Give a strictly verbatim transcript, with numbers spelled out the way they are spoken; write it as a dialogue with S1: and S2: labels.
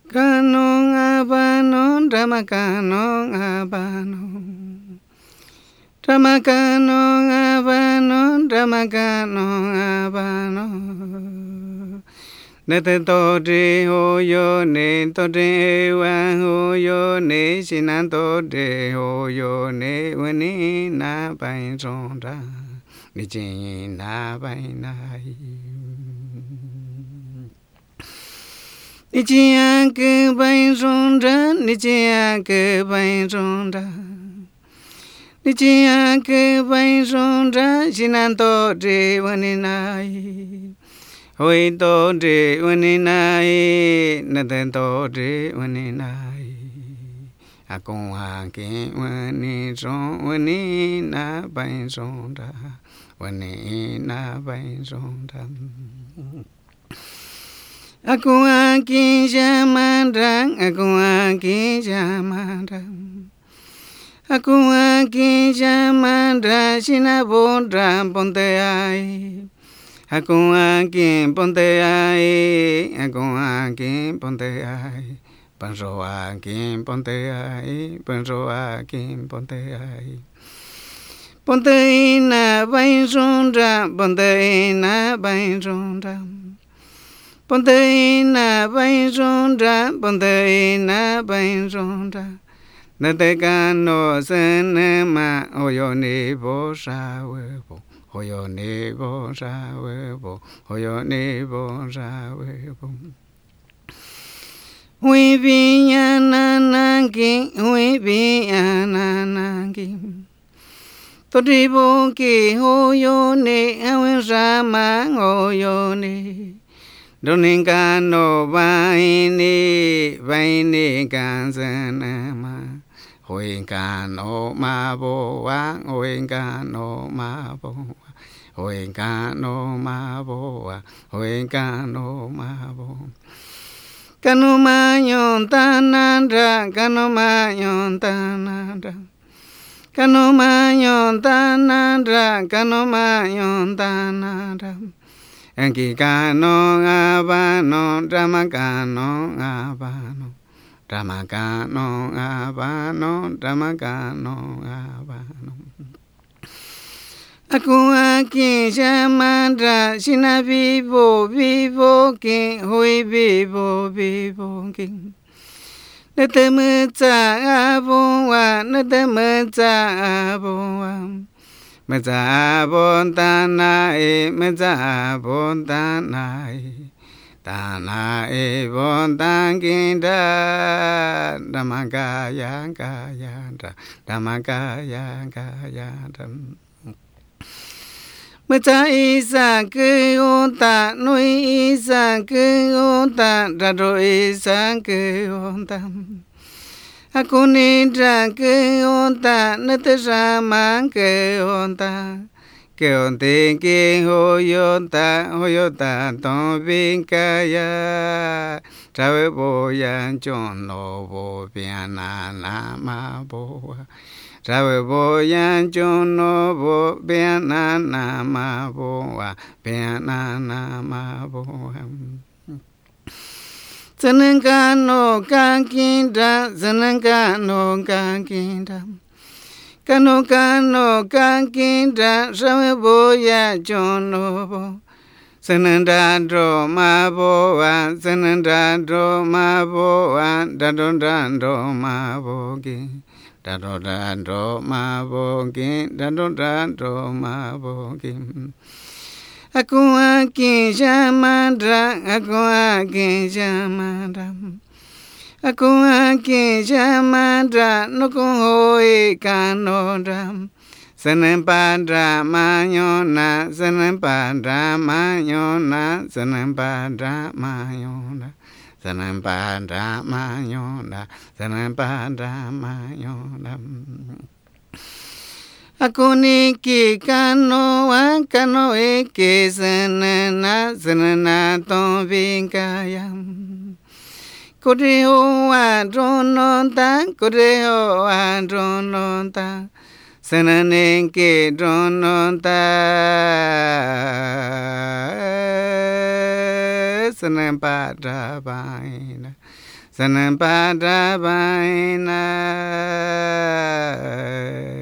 S1: Kanong abano, Dhamma kanong abano. Dhamma kanong abano, Dhamma kanong abano. Nete tode hoyo ne tode ewa hoyo ne sinan tode hoyo ne wani na bai zonda ni jin na bai nai. Ni jin ke bai zonda ni jin ke bai zonda. Ni jin ke bai zonda sinan tode wani nai. Hoi to de wani nai, naten to de wani nai. Akong hakin wani son wani na bain son da, wani na bain son da. Akong hakin jamandang, akong hakin jamandang. Akong hakin jamandang, sinabondang ponte ai. Akong aking ponte ai, akong aking ponte ai, panso aking ponte ai, panso aking ponte ai. Ponte ina bain sonda, ponte ina bain sonda. Ponte ina bain sonda, ponte ina bain sonda. Nate kano senema oyo ni bo sa webo. Hoyo nebo sa webo, hoyo nebo sa webo. Hui biya nanangi, hui biya nanangi. Toribo ki hoyo ne, awen sama hoyo ne. Doninga no vaini, vaini kansanama. Hoinga no maboa, hoinga no maboa. Hoinga no maboa, hoinga no maboa. Kano mayon tananda, kano mayon tananda. Kano mayon tananda, kano mayon tananda. Enki kano abano, Dhamma kano abano. Dhamma kano abano, Dhamma kano abano. Akong aking jamandang, sina vivo, vivo king, hui vivo, vivo king. Nete metsa aboa, nete metsa aboa. Metsa abon tanai, metsa abon tanai. Tanai bon tanginda, Dhamma kaya kaya da, Dhamma kaya kaya da. Mata isa ke onta, nui isa ke onta, rado isa ke onta. Aku nidra ke onta, nete sama ke onta. Ke onte ke hoyonta, hoyonta ton vinkaya. Trawe boyan chono bo piana nama boa. Trawe boyan chono bo piana nama boa, piana nama boa. Senengkano kankinda, senengkano kankinda. Kano kano kankinda, trawe boya chono bo. Senendado maboa, senendado maboa, dado dado mabogi. Dado dado mabogi, dado dado mabogi. Aku aking jamandang, aku aking jamandang. Aku aking jamandang, nuku hoi kanodam. Senen pada mayona, senen pada mayona, senen pada mayona. Senen pada mayona, senen pada mayona. Aku niki kano kano eke senena, senena ton vinkayam. Kodeo adrononta, kodeo adrononta. Senenke drononta, Sanampada Baina